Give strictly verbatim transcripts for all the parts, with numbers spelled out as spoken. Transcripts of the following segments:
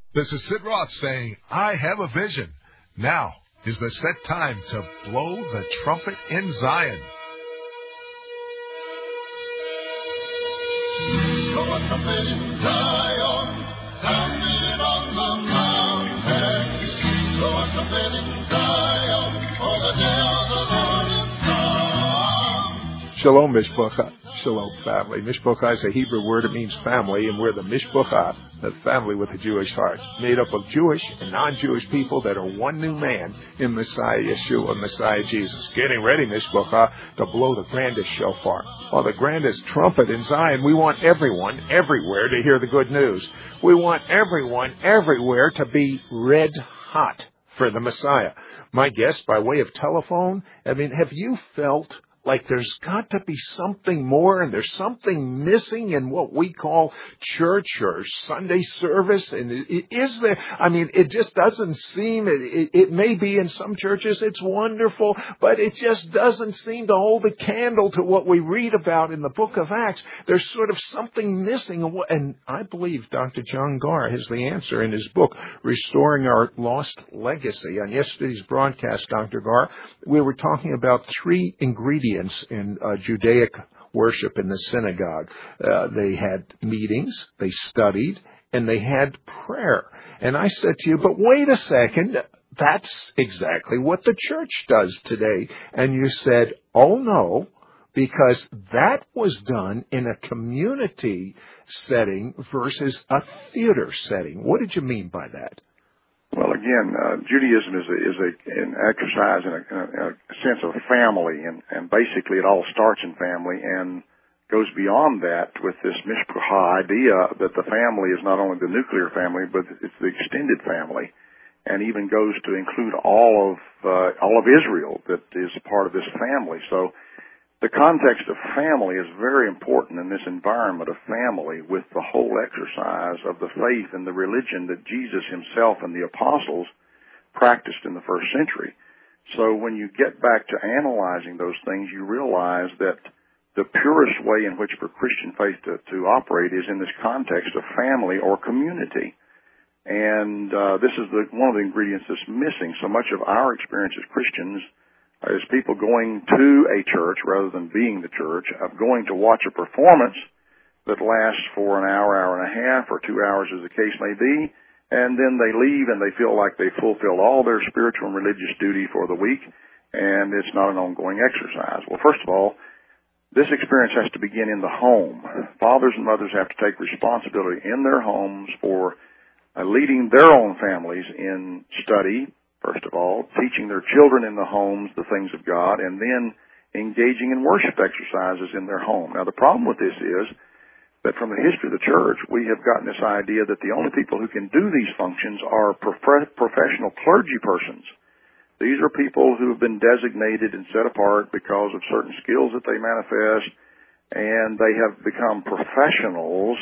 This is Sid Roth saying, I have a vision. Now is the set time to blow the trumpet in Zion. Blow a trumpet in Zion, sounding on the mountain. Blow a trumpet in Zion, for the day of the Lord is come. Shalom, Mishpacha. Shalom, family. Mishpacha is a Hebrew word. It means family, and we're the Mishpacha, the family with a Jewish heart, made up of Jewish and non-Jewish people that are one new man in Messiah Yeshua, Messiah Jesus. Getting ready, Mishpacha, to blow the grandest shofar, or the grandest trumpet in Zion. We want everyone, everywhere, to hear the good news. We want everyone, everywhere, to be red hot for the Messiah. My guess, by way of telephone, I mean, have you felt like there's got to be something more, and there's something missing in what we call church or Sunday service? And is there? I mean, it just doesn't seem, it, it, it may be in some churches it's wonderful, but it just doesn't seem to hold a candle to what we read about in the book of Acts. There's sort of something missing. And I believe Doctor John Garr has the answer in his book, Restoring Our Lost Legacy. On yesterday's broadcast, Doctor Garr, we were talking about three ingredients in uh, Judaic worship in the synagogue. Uh, they had meetings, they studied, and they had prayer. And I said to you, but wait a second, that's exactly what the church does today. And you said, oh no, because that was done in a community setting versus a theater setting. What did you mean by that? Well, again, uh, Judaism is a, is a, an exercise in a, a, a sense of family, and, and basically it all starts in family and goes beyond that with this mishpacha idea that the family is not only the nuclear family, but it's the extended family, and even goes to include all of uh, all of Israel that is part of this family. So the context of family is very important in this environment of family, with the whole exercise of the faith and the religion that Jesus himself and the apostles practiced in the first century. So when you get back to analyzing those things, you realize that the purest way in which for Christian faith to, to operate is in this context of family or community. And uh, this is the, one of the ingredients that's missing. So much of our experience as Christians is people going to a church rather than being the church, of going to watch a performance that lasts for an hour, hour and a half, or two hours as the case may be, and then they leave and they feel like they fulfilled all their spiritual and religious duty for the week, and it's not an ongoing exercise. Well, first of all, this experience has to begin in the home. Fathers and mothers have to take responsibility in their homes for uh, leading their own families in study, first of all, teaching their children in the homes the things of God, and then engaging in worship exercises in their home. Now, the problem with this is that from the history of the church, we have gotten this idea that the only people who can do these functions are prof- professional clergy persons. These are people who have been designated and set apart because of certain skills that they manifest, and they have become professionals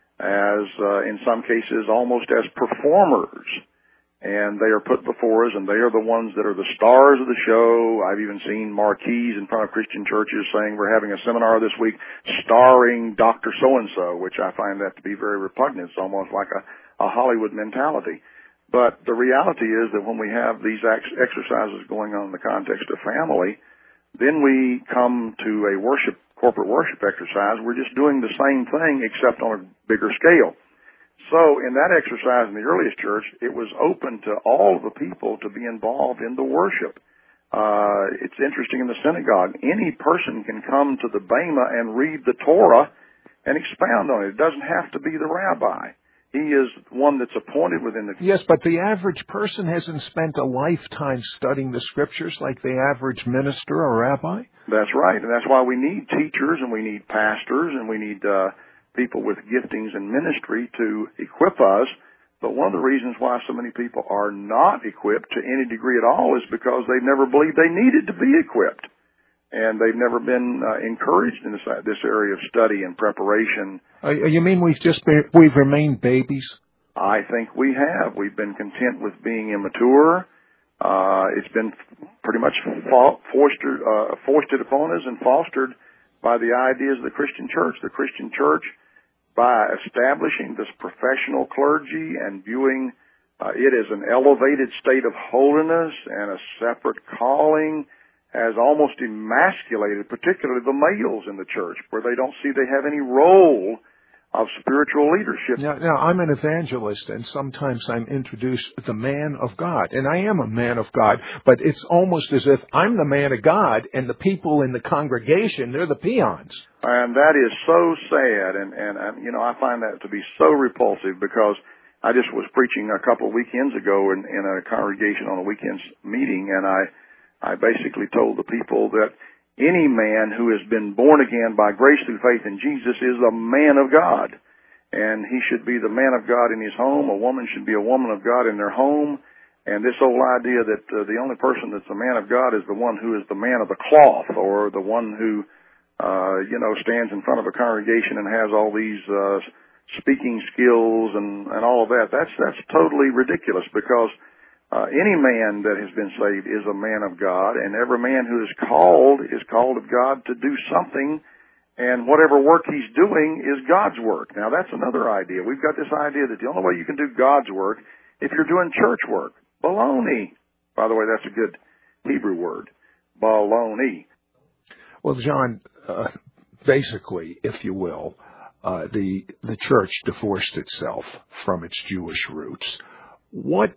as, uh, in some cases, almost as performers. And they are put before us, and they are the ones that are the stars of the show. I've even seen marquees in front of Christian churches saying we're having a seminar this week starring Doctor So-and-so, which I find that to be very repugnant. It's almost like a, a Hollywood mentality. But the reality is that when we have these ex- exercises going on in the context of family, then we come to a worship, corporate worship exercise. We're just doing the same thing except on a bigger scale. So in that exercise in the earliest church, it was open to all of the people to be involved in the worship. Uh, it's interesting in the synagogue, any person can come to the Bema and read the Torah and expound on it. It doesn't have to be the rabbi. He is one that's appointed within the... Yes, but the average person hasn't spent a lifetime studying the Scriptures like the average minister or rabbi. That's right, and that's why we need teachers, and we need pastors, and we need... Uh, people with giftings and ministry to equip us. But one of the reasons why so many people are not equipped to any degree at all is because they've never believed they needed to be equipped. And they've never been uh, encouraged in this, this area of study and preparation. Uh, you mean we've just been, we've remained babies? I think we have. We've been content with being immature. Uh, it's been pretty much fostered, uh, foisted upon us and fostered by the ideas of the Christian church. The Christian church by establishing this professional clergy and viewing uh, it as an elevated state of holiness and a separate calling, has almost emasculated particularly the males in the church, where they don't see they have any role of spiritual leadership. Now, now, I'm an evangelist, and sometimes I'm introduced as the man of God, and I am a man of God, but it's almost as if I'm the man of God, and the people in the congregation, they're the peons. And that is so sad, and, and, and you know, I find that to be so repulsive, because I just was preaching a couple of weekends ago in, in a congregation on a weekend's meeting, and I I basically told the people that any man who has been born again by grace through faith in Jesus is a man of God. And he should be the man of God in his home. A woman should be a woman of God in their home. And this old idea that uh, the only person that's a man of God is the one who is the man of the cloth, or the one who, uh, you know, stands in front of a congregation and has all these uh, speaking skills and, and all of that, that's, that's totally ridiculous, because Uh, any man that has been saved is a man of God, and every man who is called is called of God to do something, and whatever work he's doing is God's work. Now, that's another idea. We've got this idea that the only way you can do God's work if you're doing church work. Baloney. By the way, that's a good Hebrew word. Baloney. Well, John, uh, basically, if you will, uh, the the church divorced itself from its Jewish roots. What...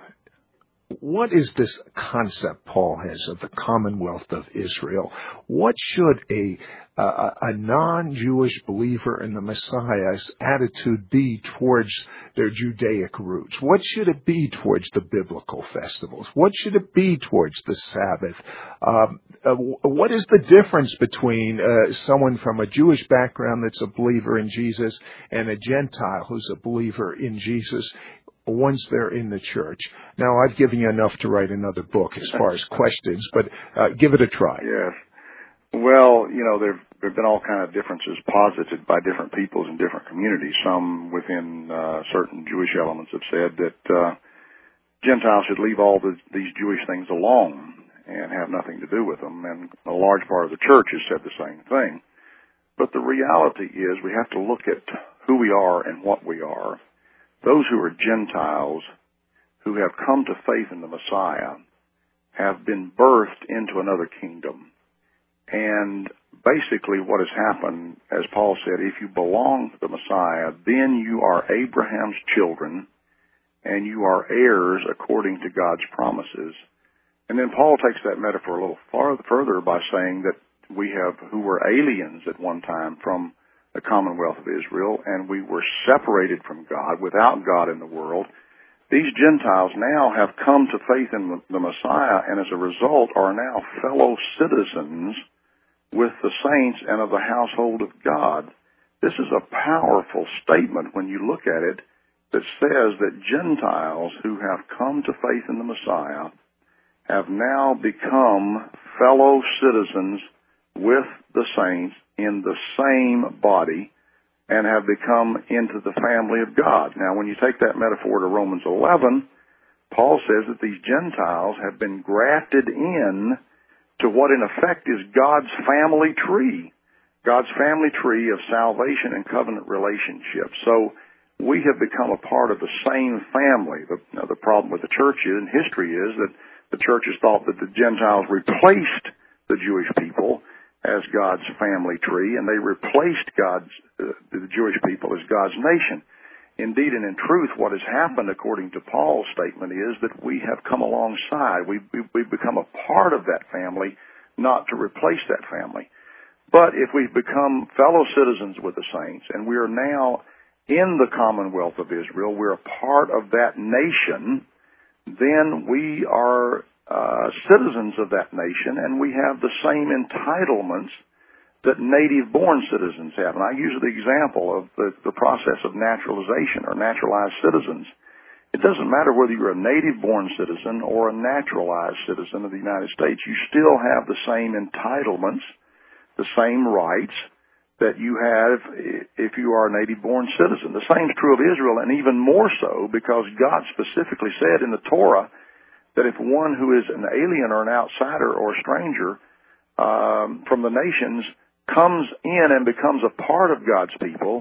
What is this concept Paul has of the Commonwealth of Israel? What should a, a, a non-Jewish believer in the Messiah's attitude be towards their Judaic roots? What should it be towards the biblical festivals? What should it be towards the Sabbath? Um, uh, what is the difference between uh, someone from a Jewish background that's a believer in Jesus and a Gentile who's a believer in Jesus once they're in the church? Now, I've given you enough to write another book as far as questions, but uh, give it a try. Yes. Well, you know, there there have been all kind of differences posited by different peoples in different communities. Some within uh, certain Jewish elements have said that uh, Gentiles should leave all the, these Jewish things alone and have nothing to do with them, and a large part of the church has said the same thing. But the reality is we have to look at who we are and what we are. Those who are Gentiles who have come to faith in the Messiah have been birthed into another kingdom. And basically what has happened, as Paul said, if you belong to the Messiah, then you are Abraham's children and you are heirs according to God's promises. And then Paul takes that metaphor a little far, further by saying that we have, who were aliens at one time from the Commonwealth of Israel, and we were separated from God, without God in the world. These Gentiles now have come to faith in the Messiah, and as a result are now fellow citizens with the saints and of the household of God. This is a powerful statement when you look at it, that says that Gentiles who have come to faith in the Messiah have now become fellow citizens with the saints in the same body, and have become into the family of God. Now, when you take that metaphor to Romans eleven, Paul says that these Gentiles have been grafted in to what in effect is God's family tree, God's family tree of salvation and covenant relationship. So we have become a part of the same family. The, you know, the problem with the church is, in history is that the church has thought that the Gentiles replaced the Jewish people as God's family tree, and they replaced God's uh, the Jewish people as God's nation. Indeed, and in truth, what has happened, according to Paul's statement, is that we have come alongside. We've, we've become a part of that family, not to replace that family. But if we've become fellow citizens with the saints, and we are now in the Commonwealth of Israel, we're a part of that nation, then we are Uh, citizens of that nation, and we have the same entitlements that native-born citizens have. And I use the example of the, the process of naturalization or naturalized citizens. It doesn't matter whether you're a native-born citizen or a naturalized citizen of the United States. You still have the same entitlements, the same rights that you have if you are a native-born citizen. The same is true of Israel, and even more so because God specifically said in the Torah that if one who is an alien or an outsider or a stranger um, from the nations comes in and becomes a part of God's people,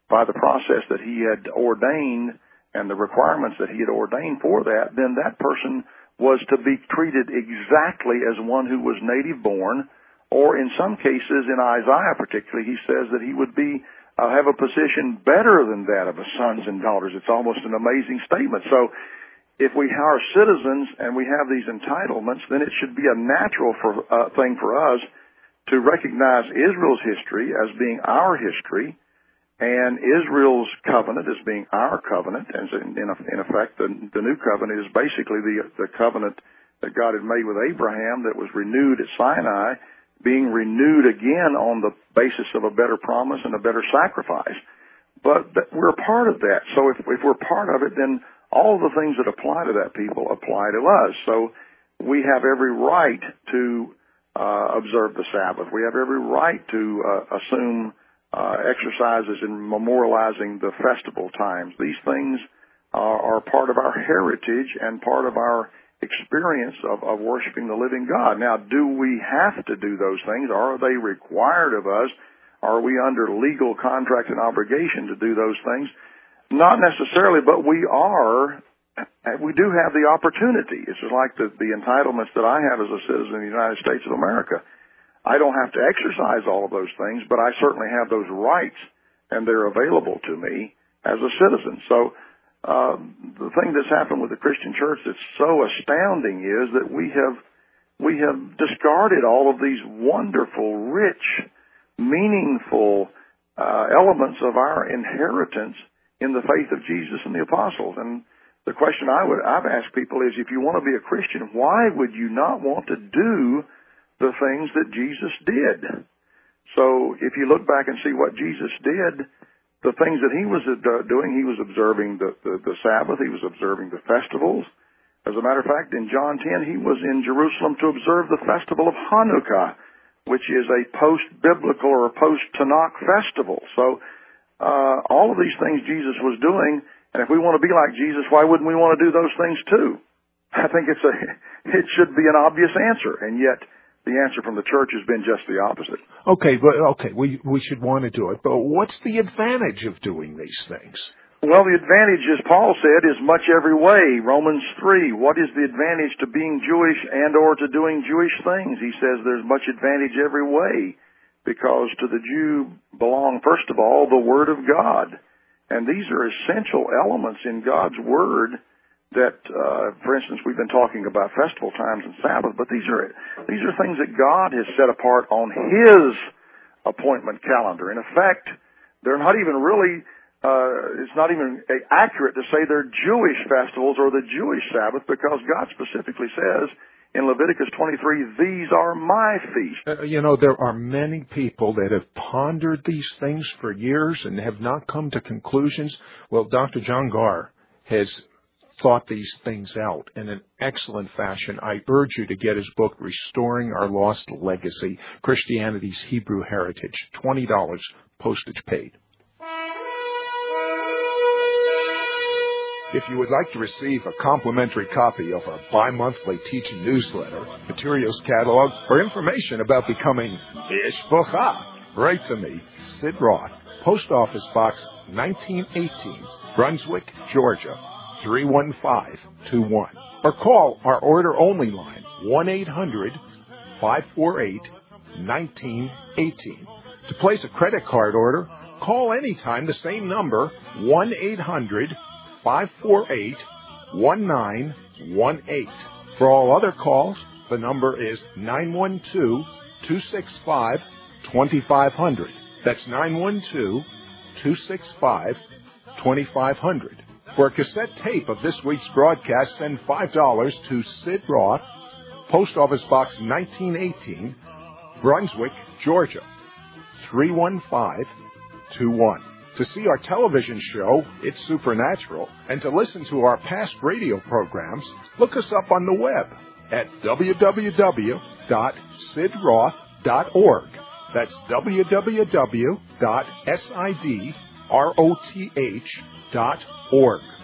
by the process that he had ordained and the requirements that he had ordained for that, then that person was to be treated exactly as one who was native born, or in some cases, in Isaiah particularly, he says that he would be uh, have a position better than that of his sons and daughters. It's almost an amazing statement. So if we are citizens and we have these entitlements, then it should be a natural for, uh, thing for us to recognize Israel's history as being our history, and Israel's covenant as being our covenant. And in, in effect, the, the new covenant is basically the, the covenant that God had made with Abraham that was renewed at Sinai, being renewed again on the basis of a better promise and a better sacrifice. But we're a part of that. So if, if we're part of it, then all the things that apply to that people apply to us. So we have every right to uh, observe the Sabbath. We have every right to uh, assume Uh, exercises in memorializing the festival times. These things are, are part of our heritage and part of our experience of, of worshiping the living God. Now, do we have to do those things? Are they required of us? Are we under legal contract and obligation to do those things? Not necessarily, but we are. We do have the opportunity. It's just like the, the entitlements that I have as a citizen of the United States of America. I don't have to exercise all of those things, but I certainly have those rights, and they're available to me as a citizen. So uh, the thing that's happened with the Christian church that's so astounding is that we have we have discarded all of these wonderful, rich, meaningful uh, elements of our inheritance in the faith of Jesus and the apostles. And the question I would I've asked people is, if you want to be a Christian, why would you not want to do the things that Jesus did? So if you look back and see what Jesus did, the things that he was doing, he was observing the, the, the Sabbath, he was observing the festivals. As a matter of fact, in John ten, he was in Jerusalem to observe the festival of Hanukkah, which is a post-biblical or a post-Tanakh festival. So uh, all of these things Jesus was doing, and if we want to be like Jesus, why wouldn't we want to do those things too? I think it's a it should be an obvious answer, and yet the answer from the church has been just the opposite. Okay, but okay, we we should want to do it, but what's the advantage of doing these things? Well, the advantage, as Paul said, is much every way. Romans three, what is the advantage to being Jewish and or to doing Jewish things? He says there's much advantage every way, because to the Jew belong, first of all, the Word of God. And these are essential elements in God's Word that, uh, for instance, we've been talking about festival times and Sabbath, but these are these are things that God has set apart on His appointment calendar. In effect, they're not even really, uh, it's not even accurate to say they're Jewish festivals or the Jewish Sabbath, because God specifically says in Leviticus twenty-three, these are my feasts. Uh, you know, there are many people that have pondered these things for years and have not come to conclusions. Well, Doctor John Garr has thought these things out in an excellent fashion. I urge you to get his book, Restoring Our Lost Legacy, Christianity's Hebrew Heritage. twenty dollars, postage paid. If you would like to receive a complimentary copy of our bi-monthly teaching newsletter, materials catalog, or information about becoming Mishpocha, write to me, Sid Roth, Post Office Box nineteen eighteen, Brunswick, Georgia, three one five two one. Or call our order-only line, one eight hundred five four eight one nine one eight. To place a credit card order, call anytime the same number, one eight hundred five four eight one nine one eight. For all other calls, the number is nine one two two six five two five zero zero. That's nine one two two six five two five zero zero. For a cassette tape of this week's broadcast, send five dollars to Sid Roth, Post Office Box nineteen eighteen, Brunswick, Georgia, three one five two one. To see our television show, It's Supernatural, and to listen to our past radio programs, look us up on the web at w w w dot sid roth dot org. That's w w w dot sid roth dot org.